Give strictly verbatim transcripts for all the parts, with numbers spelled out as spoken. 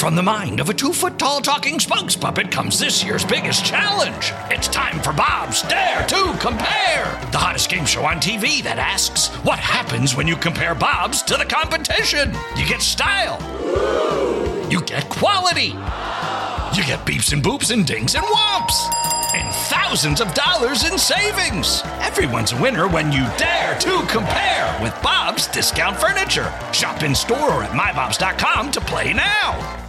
From the mind of a two-foot-tall talking spokes puppet comes this year's biggest challenge. It's time for Bob's Dare to Compare, the hottest game show on T V that asks, what happens when you compare Bobs to the competition? You get style. You get quality. You get beeps and boops and dings and whomps. And thousands of dollars in savings. Everyone's a winner when you dare to compare with Bob's Discount Furniture. Shop in store or at my bobs dot com to play now.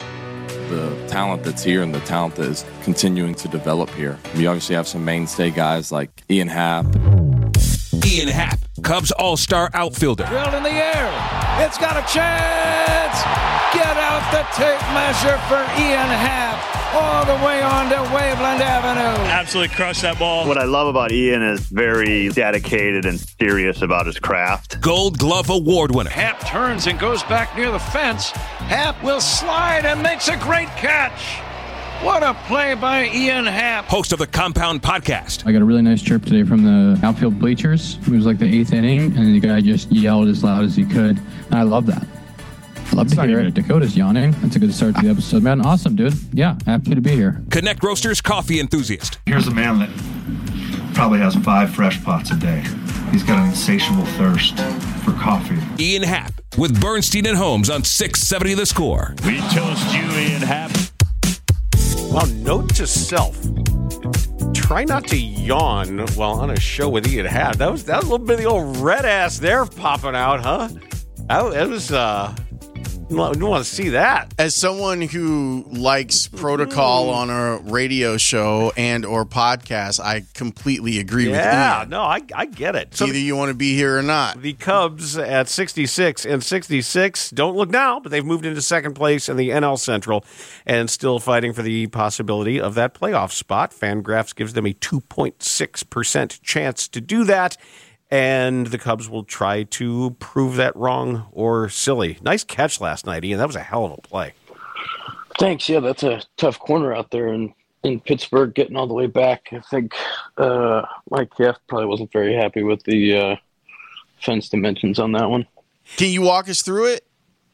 The talent that's here and the talent that is continuing to develop here. We obviously have some mainstay guys like Ian Happ. Ian Happ, Cubs all-star outfielder. Drilled in the air. It's got a chance. Get out the tape measure for Ian Happ. All the way on to Waveland Avenue. Absolutely crushed that ball. What I love about Ian is very dedicated and serious about his craft. Gold Glove Award winner. Happ turns and goes back near the fence. Happ will slide and makes a great catch. What a play by Ian Happ. Host of the Compound Podcast. I got a really nice chirp today from the outfield bleachers. It was like the eighth inning, and the guy just yelled as loud as he could. And I love that. I love to hear it. Dakota's yawning. That's a good start to the episode, man. Awesome, dude. Yeah, happy to be here. Connect Roasters coffee enthusiast. Here's a man that probably has five fresh pots a day. He's got an insatiable thirst for coffee. Ian Happ with Bernstein and Holmes on six seventy The Score. We toast you, Ian Happ. Well, note to self. Try not to yawn while on a show with Ian Happ. That was, that was a little bit of the old red ass there popping out, huh? That, that was, uh... You want to see that. As someone who likes protocol on a radio show and or podcast, I completely agree yeah, with you. Yeah, no, I I get it. So Either you want to be here or not. The Cubs at sixty-six and sixty-six don't look now, but they've moved into second place in the N L Central and still fighting for the possibility of that playoff spot. Fangraphs gives them a two point six percent chance to do that. And the Cubs will try to prove that wrong or silly. Nice catch last night, Ian. That was a hell of a play. Thanks. Yeah, that's a tough corner out there in, in Pittsburgh, getting all the way back. I think uh, Mike Jeff probably wasn't very happy with the uh, fence dimensions on that one. Can you walk us through it?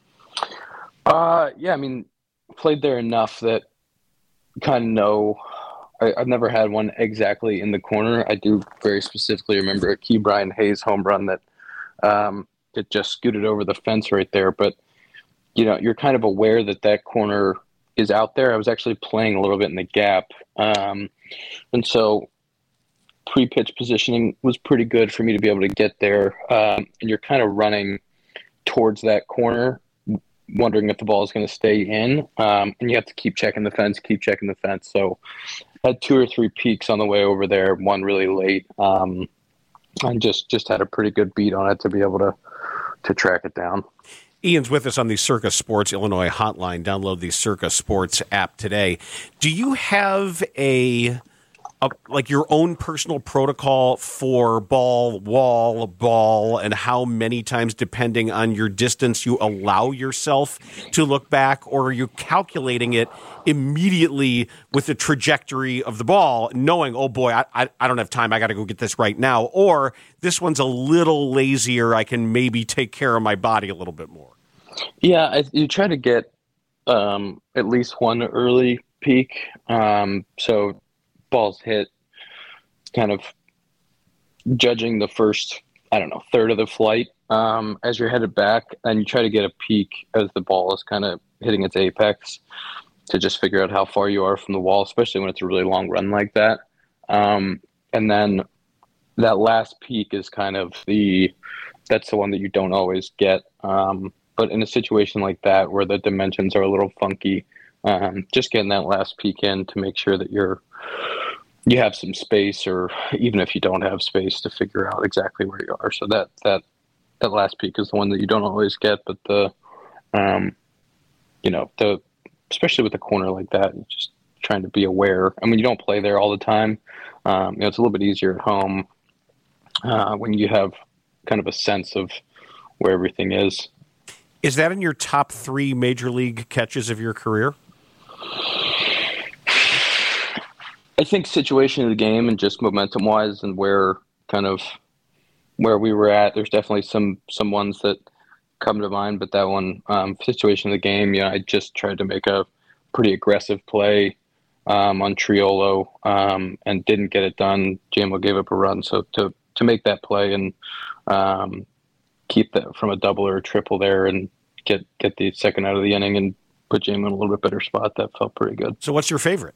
Uh, yeah, I mean, played there enough that kind of know – I've never had one exactly in the corner. I do very specifically remember a Key Brian Hayes home run that um, it just scooted over the fence right there. But, you know, you're kind of aware that that corner is out there. I was actually playing a little bit in the gap. Um, and so pre-pitch positioning was pretty good for me to be able to get there. Um, and you're kind of running towards that corner, wondering if the ball is going to stay in. Um, and you have to keep checking the fence, keep checking the fence. So had two or three peaks on the way over there, one really late, um, and just, just had a pretty good beat on it to be able to to track it down. Ian's with us on the Circa Sports Illinois hotline. Download the Circa Sports app today. Do you have a, a like your own personal protocol for ball, wall, ball, and how many times, depending on your distance, you allow yourself to look back, or are you calculating it immediately with the trajectory of the ball, knowing, oh boy, I, I, I don't have time, I got to go get this right now, or this one's a little lazier, I can maybe take care of my body a little bit more? Yeah, I, you try to get um, at least one early peak. Um, so balls hit, kind of judging the first, I don't know, third of the flight um, as you're headed back, and you try to get a peak as the ball is kind of hitting its apex, to just figure out how far you are from the wall, especially when it's a really long run like that. Um, and then that last peak is kind of the, that's the one that you don't always get. Um, but in a situation like that, where the dimensions are a little funky, um, just getting that last peak in to make sure that you're, you have some space, or even if you don't have space, to figure out exactly where you are. So that, that, that last peak is the one that you don't always get, but the, um, you know, the, especially with a corner like that, just trying to be aware. I mean, you don't play there all the time. Um, you know, it's a little bit easier at home uh, when you have kind of a sense of where everything is. Is that in your top three major league catches of your career? I think situation of the game and just momentum wise and where kind of where we were at, there's definitely some, some ones that come to mind, but that one um, situation of the game, yeah, I just tried to make a pretty aggressive play um, on Triolo um, and didn't get it done. J-Mo gave up a run, so to to make that play and um, keep that from a double or a triple there and get get the second out of the inning and put J-Mo in a little bit better spot, that felt pretty good. So, what's your favorite?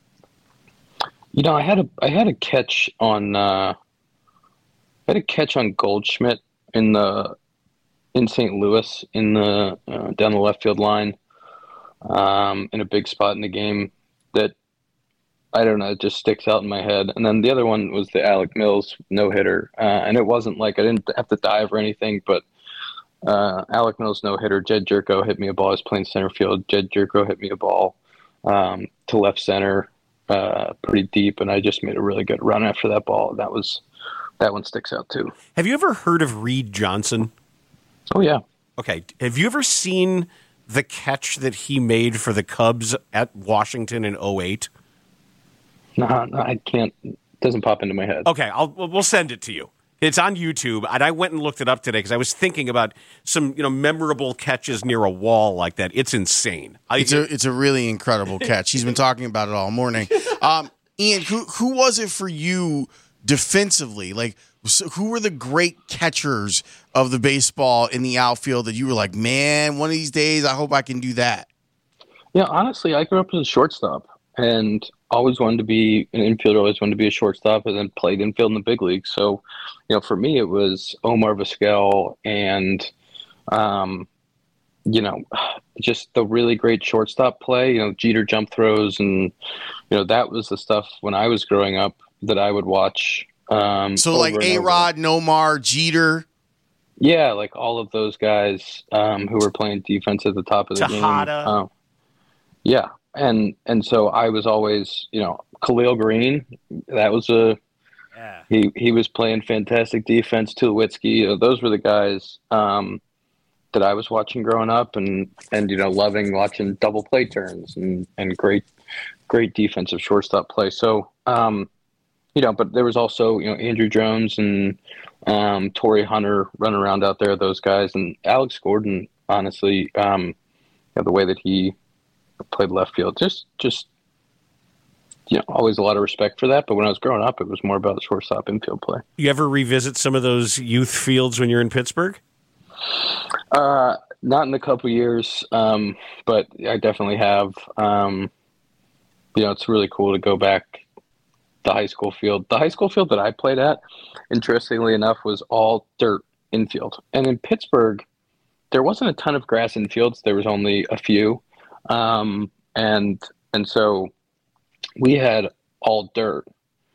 You know, I had a I had a catch on uh, I had a catch on Goldschmidt in the in Saint Louis in the uh, down the left field line um, in a big spot in the game that I don't know, it just sticks out in my head. And then the other one was the Alec Mills no hitter, uh, and it wasn't like I didn't have to dive or anything, but uh, Alec Mills no hitter. Jed Jerko hit me a ball. I was playing center field. Jed Jerko hit me a ball um, to left center, uh, pretty deep, and I just made a really good run after that ball. That was that one sticks out too. Have you ever heard of Reed Johnson? Oh, yeah. Okay. Have you ever seen the catch that he made for the Cubs at Washington in oh eight? No, no, I can't. It doesn't pop into my head. Okay, I'll, we'll send it to you. It's on YouTube, and I went and looked it up today because I was thinking about some, you know, memorable catches near a wall like that. It's insane. I, it's a it's a really incredible catch. He's been talking about it all morning. Um, Ian, who who was it for you defensively? Like, so who were the great catchers of the baseball in the outfield that you were like, man, one of these days I hope I can do that? Yeah, honestly, I grew up as a shortstop and always wanted to be an infielder, always wanted to be a shortstop, and then played infield in the big leagues. So, you know, for me, it was Omar Vizquel and, um, you know, just the really great shortstop play, you know, Jeter jump throws. And, you know, that was the stuff when I was growing up that I would watch. Um, so like A-Rod, Nomar, Jeter. Yeah, like all of those guys um, who were playing defense at the top of the Tejada. game. Um, yeah, and and so I was always, you know, Khalil Green. That was a yeah. he he was playing fantastic defense. Tulowitzki. You know, those were the guys um, that I was watching growing up, and and you know, loving watching double play turns and and great great defensive shortstop play. So. Um, You know, but there was also, you know, Andrew Jones and um, Torrey Hunter running around out there, those guys. And Alex Gordon, honestly, um, you know, the way that he played left field, just, just, you know, always a lot of respect for that. But when I was growing up, it was more about the shortstop infield play. You ever revisit some of those youth fields when you're in Pittsburgh? Uh, not in a couple years, um, but I definitely have. Um, you know, it's really cool to go back. The high school field. The high school field that I played at, interestingly enough, was all dirt infield. And in Pittsburgh, there wasn't a ton of grass infields. There was only a few. Um, and and so we had all dirt.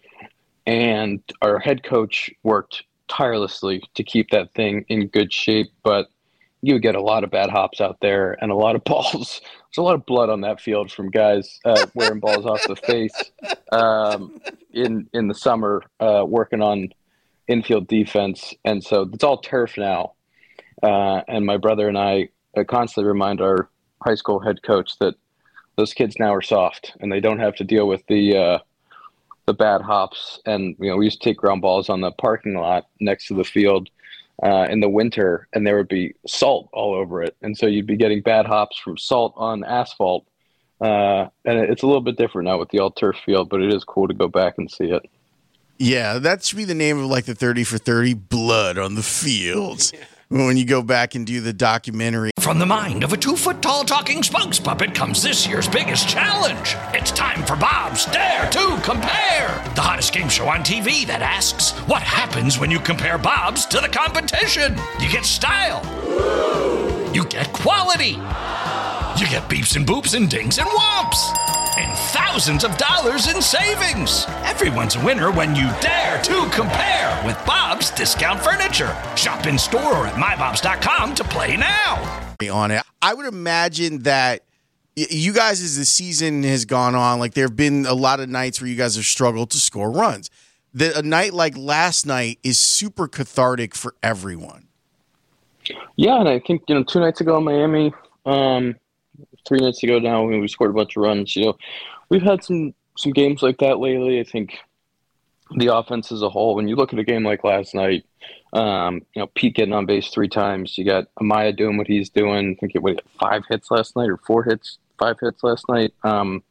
And our head coach worked tirelessly to keep that thing in good shape. But you would get a lot of bad hops out there and a lot of balls. There's a lot of blood on that field from guys uh, wearing balls off the face um, in in the summer, uh, working on infield defense. And so it's all turf now. Uh, and my brother and I uh, constantly remind our high school head coach that those kids now are soft and they don't have to deal with the uh, the bad hops. And you know, we used to take ground balls on the parking lot next to the field. Uh, in the winter, and there would be salt all over it. And so you'd be getting bad hops from salt on asphalt. Uh, and it's a little bit different now with the all turf field, but it is cool to go back and see it. Yeah, that should be the name of like the thirty for thirty, Blood on the Fields. When you go back and do the documentary. From the mind of a two-foot-tall talking spokes puppet comes this year's biggest challenge. It's time for Bob's Dare to Compare, the hottest game show on T V that asks, what happens when you compare Bob's to the competition? You get style. You get quality. You get beeps and boops and dings and whomps. And thousands of dollars in savings. Everyone's a winner when you dare to compare with Bob's Discount Furniture. Shop in store or at my bobs dot com to play now. On it, I would imagine that you guys, as the season has gone on, like there have been a lot of nights where you guys have struggled to score runs. That a night like last night is super cathartic for everyone. Yeah, and I think, you know, two nights ago in Miami, um, three nights ago now, we scored a bunch of runs. You know, we've had some some games like that lately. I think the offense as a whole, when you look at a game like last night, um, you know, Pete getting on base three times, you got Amaya doing what he's doing. I think it was five hits last night or four hits, five hits last night. Um,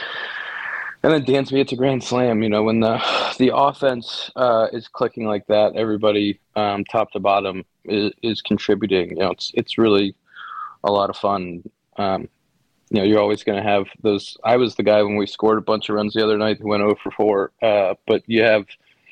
and then Dansby hits a grand slam. You know, when the the offense uh, is clicking like that, everybody um, top to bottom is, is contributing. You know, it's it's really a lot of fun. Um, you know, you're always going to have those. I was the guy when we scored a bunch of runs the other night who went oh for four. Uh, but you have,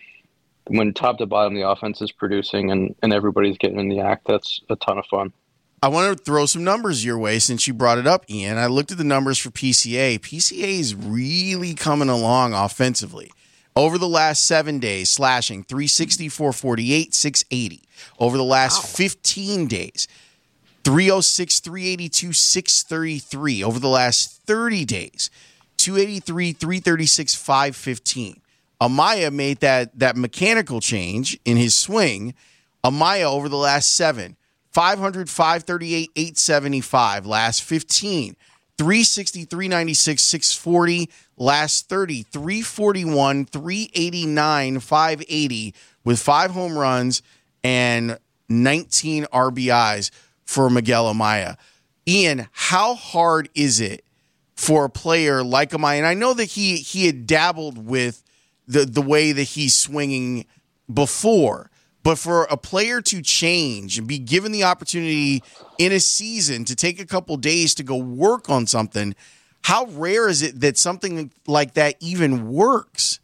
when top to bottom the offense is producing and, and everybody's getting in the act, that's a ton of fun. I want to throw some numbers your way since you brought it up, Ian. I looked at the numbers for P C A. P C A is really coming along offensively. Over the last seven days, slashing three sixty, four forty-eight, six eighty. Over the last wow. fifteen days, three oh six, three eighty-two, six thirty-three. Over the last thirty days, two eighty-three, three thirty-six, five fifteen. Amaya made that, that mechanical change in his swing. Amaya over the last seven, five hundred, five thirty-eight, eight seventy-five. Last fifteen, three sixty, three ninety-six, six forty. Last thirty, three forty-one, three eighty-nine, five eighty with five home runs and nineteen R B Is for Miguel Amaya. Ian, how hard is it for a player like Amaya? And I know that he he had dabbled with the, the way that he's swinging before, but for a player to change and be given the opportunity in a season to take a couple days to go work on something, how rare is it that something like that even works?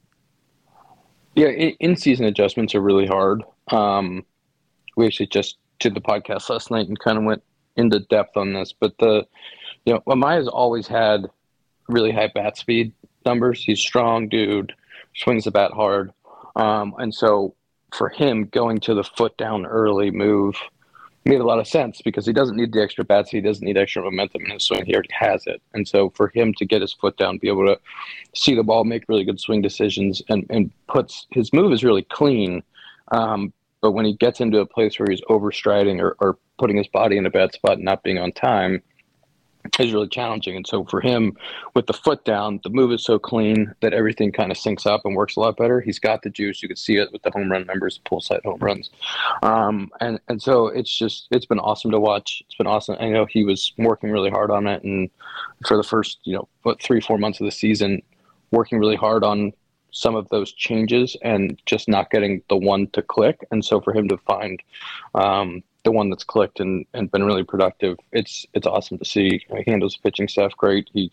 Yeah, in-season adjustments are really hard. Um, we actually just did the podcast last night and kind of went into depth on this. But the, you know, Amaya's always had really high bat speed numbers. He's a strong dude, swings the bat hard. Um, and so for him, going to the foot down early move made a lot of sense because he doesn't need the extra bat speed. He doesn't need extra momentum in his swing. He already has it. And so for him to get his foot down, be able to see the ball, make really good swing decisions, and, and puts his move is really clean. Um, but when he gets into a place where he's overstriding or, or putting his body in a bad spot and not being on time, is really challenging. And so for him, with the foot down, the move is so clean that everything kind of syncs up and works a lot better. He's got the juice. You can see it with the home run numbers, pull side home runs. Um, and, and so it's just, it's been awesome to watch. It's been awesome. I know he was working really hard on it. And for the first, you know, what, three, four months of the season, working really hard on some of those changes and just not getting the one to click. And so for him to find, um, the one that's clicked and, and been really productive. It's it's awesome to see. He handles the pitching staff great. He's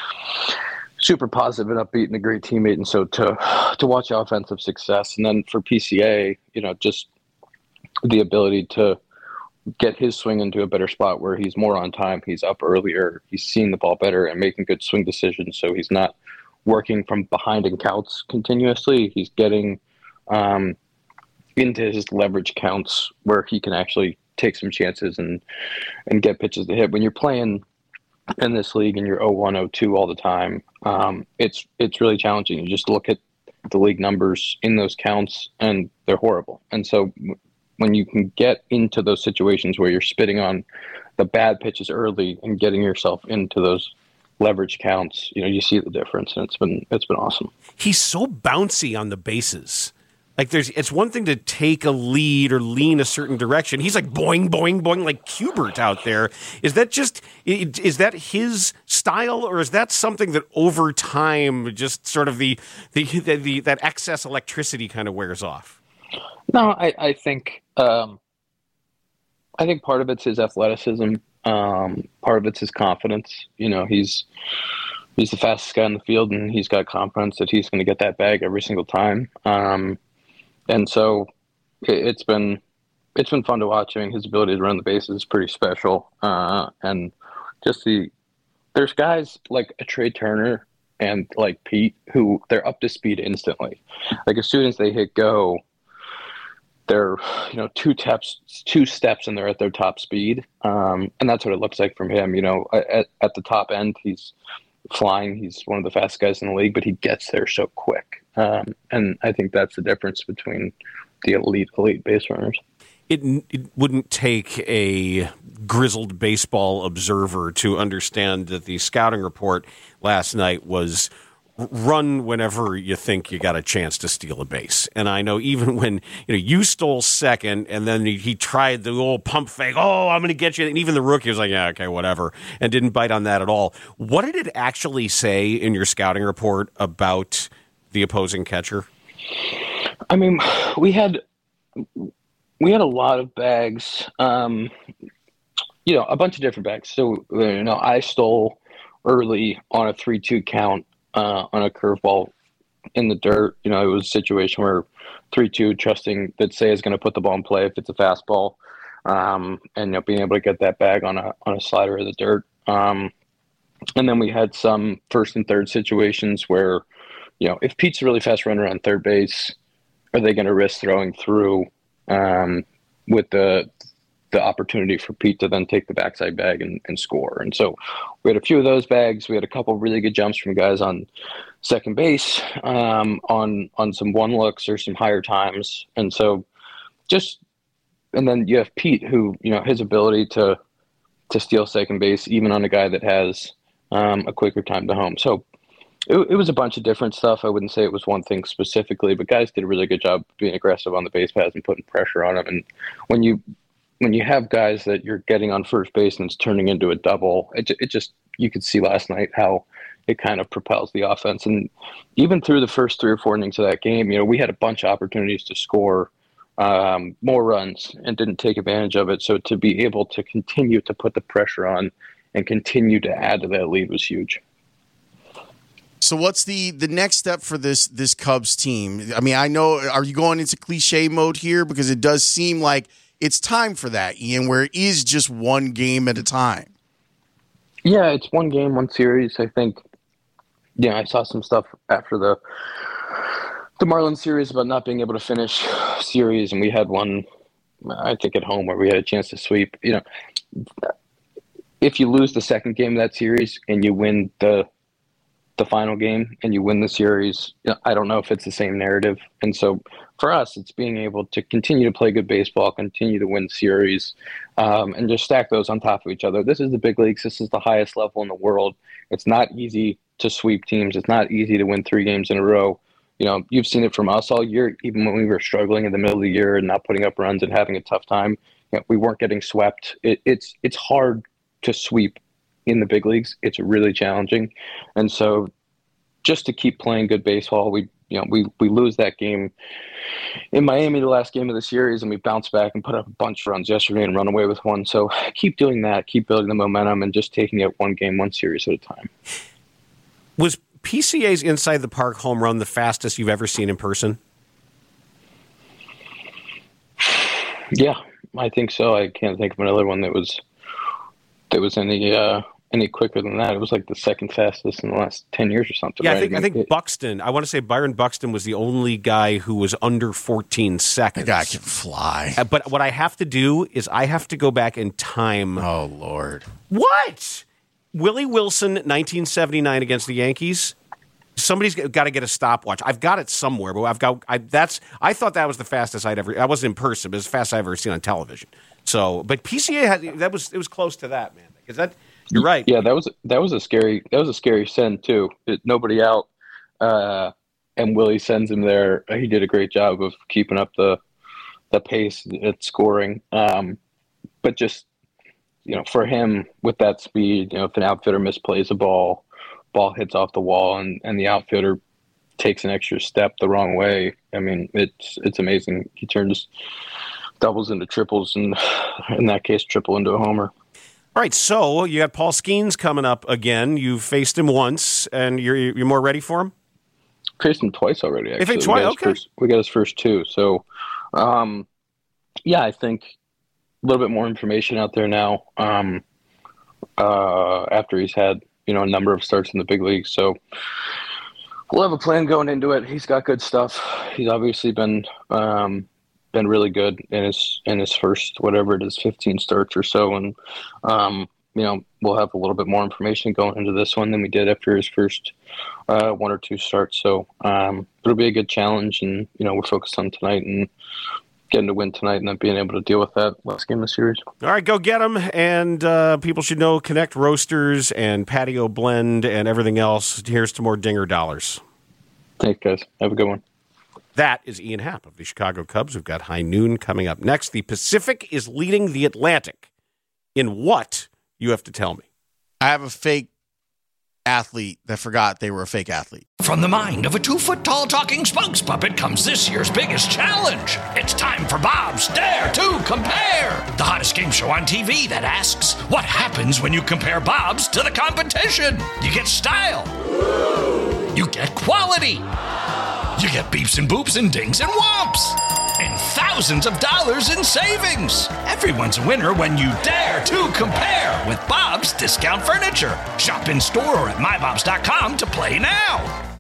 super positive and upbeat and a great teammate. And so to to watch offensive success, and then for P C A, you know, just the ability to get his swing into a better spot where he's more on time, he's up earlier, he's seeing the ball better and making good swing decisions. So he's not working from behind in counts continuously. He's getting um, into his leverage counts where he can actually take some chances and and get pitches to hit. When you're playing in this league and you're oh one, oh two all the time, um, it's it's really challenging. You just look at the league numbers in those counts and they're horrible. And so when you can get into those situations where you're spitting on the bad pitches early and getting yourself into those leverage counts, you know, you see the difference, and it's been it's been awesome. He's so bouncy on the bases. Like there's, it's one thing to take a lead or lean a certain direction. He's like boing, boing, boing, like Kubert out there. Is that just, is that his style, or is that something that over time, just sort of the, the, the, the that excess electricity kind of wears off? No, I, I think, um, I think part of it's his athleticism. Um, part of it's his confidence. You know, he's, he's the fastest guy in the field, and he's got confidence that he's going to get that bag every single time. Um, And so it's been it's been fun to watch. I mean, his ability to run the bases is pretty special. Uh, and just the there's guys like a Trey Turner and like Pete who they're up to speed instantly. Like as soon as they hit go, they're you know two steps two steps and they're at their top speed. Um, and that's what it looks like from him. You know, at at the top end, he's flying. He's one of the fastest guys in the league, but he gets there so quick. Um, and I think that's the difference between the elite, elite base runners. It, it wouldn't take a grizzled baseball observer to understand that the scouting report last night was run whenever you think you got a chance to steal a base. And I know even when you know you stole second, and then he, he tried the old pump fake. Oh, I'm going to get you. And even the rookie was like, yeah, okay, whatever, and didn't bite on that at all. What did it actually say in your scouting report about the opposing catcher? I mean, we had we had a lot of bags. Um, you know, a bunch of different bags. So you know, I stole early on a three two count. Uh, on a curveball in the dirt. You know, it was a situation where three two, trusting that Say is going to put the ball in play if it's a fastball, um, and you know, being able to get that bag on a on a slider in the dirt. Um, and then we had some first and third situations where, you know, if Pete's a really fast runner on third base, are they going to risk throwing through um, with the the opportunity for Pete to then take the backside bag and, and score? And so we had a few of those bags. We had a couple of really good jumps from guys on second base, um, on, on some one looks or some higher times. And so just, and then you have Pete who, you know, his ability to, to steal second base, even on a guy that has um, a quicker time to home. So it, it was a bunch of different stuff. I wouldn't say it was one thing specifically, but guys did a really good job being aggressive on the base paths and putting pressure on them. And when you, when you have guys that you're getting on first base and it's turning into a double, it, it just, you could see last night how it kind of propels the offense. And even through the first three or four innings of that game, you know, we had a bunch of opportunities to score um, more runs and didn't take advantage of it. So to be able to continue to put the pressure on and continue to add to that lead was huge. So what's the, the next step for this this Cubs team? I mean, I know, are you going into cliche mode here? Because it does seem like it's time for that, Ian, where it is just one game at a time. Yeah, it's one game, one series. I think, yeah, I saw some stuff after the the Marlins series about not being able to finish series, and we had one, I think, at home where we had a chance to sweep. You know, if you lose the second game of that series and you win the the final game and you win the series, I don't know if it's the same narrative. And so for us, it's being able to continue to play good baseball, continue to win series, um, and just stack those on top of each other. This is the big leagues. This is the highest level in the world. It's not easy to sweep teams. It's not easy to win three games in a row. You know, you've seen it from us all year, even when we were struggling in the middle of the year and not putting up runs and having a tough time. You know, we weren't getting swept. It, it's it's hard to sweep in the big leagues. It's really challenging. And so just to keep playing good baseball, we you know we we lose that game in Miami, the last game of the series, and we bounce back and put up a bunch of runs yesterday and run away with one. So keep doing that, keep building the momentum, and just taking it one game, one series at a time. Was P C A's inside the park home run the fastest you've ever seen in person? Yeah, I think so. I can't think of another one that was that was any uh, any quicker than that. It was like the second fastest in the last ten years or something. Yeah, right? I think I think it, Buxton. I want to say Byron Buxton was the only guy who was under fourteen seconds. That guy can fly. Uh, but what I have to do is I have to go back in time. Oh Lord! What? Willie Wilson, nineteen seventy-nine against the Yankees. Somebody's got to get a stopwatch. I've got it somewhere, but I've got I, that's. I thought that was the fastest I'd ever. I wasn't in person, but it's the fastest I've ever seen on television. So, but P C A had that was it was close to that, man. Because that you're right. Yeah, that was that was a scary that was a scary send too. It, nobody out, uh, and Willie sends him there. He did a great job of keeping up the the pace at scoring. Um, but just you know, for him with that speed, you know, if an outfielder misplays a ball. Ball hits off the wall and, and the outfielder takes an extra step the wrong way. I mean, it's it's amazing. He turns doubles into triples and in that case, triple into a homer. All right, so you got Paul Skeens coming up again. You've faced him once, and you're you're more ready for him? Faced him twice already, actually. If twice, okay. First, we got his first two. So, um, yeah, I think a little bit more information out there now um, uh, after he's had you know, a number of starts in the big leagues. So we'll have a plan going into it. He's got good stuff. He's obviously been um, been really good in his in his first, whatever it is, fifteen starts or so. And, um, you know, we'll have a little bit more information going into this one than we did after his first uh, one or two starts. So um, it'll be a good challenge. And, you know, we're focused on tonight and getting to win tonight and then being able to deal with that last game of the series. All right, go get them. And uh, people should know Connect Roasters and Patio Blend and everything else. Here's to more Dinger dollars. Thanks, guys. Have a good one. That is Ian Happ of the Chicago Cubs. We've got High Noon coming up next. The Pacific is leading the Atlantic. In what, you have to tell me. I have a fake athlete that forgot they were a fake athlete. From the mind of a two-foot-tall talking spokes puppet comes this year's biggest challenge. It's time for Bob's Dare to Compare, the hottest game show on T V that asks, what happens when you compare Bob's to the competition? You get style. You get quality. You get beeps and boops and dings and whomps. And thousands of dollars in savings. Everyone's a winner when you dare to compare with Bob's Discount Furniture. Shop in store or at my bobs dot com to play now.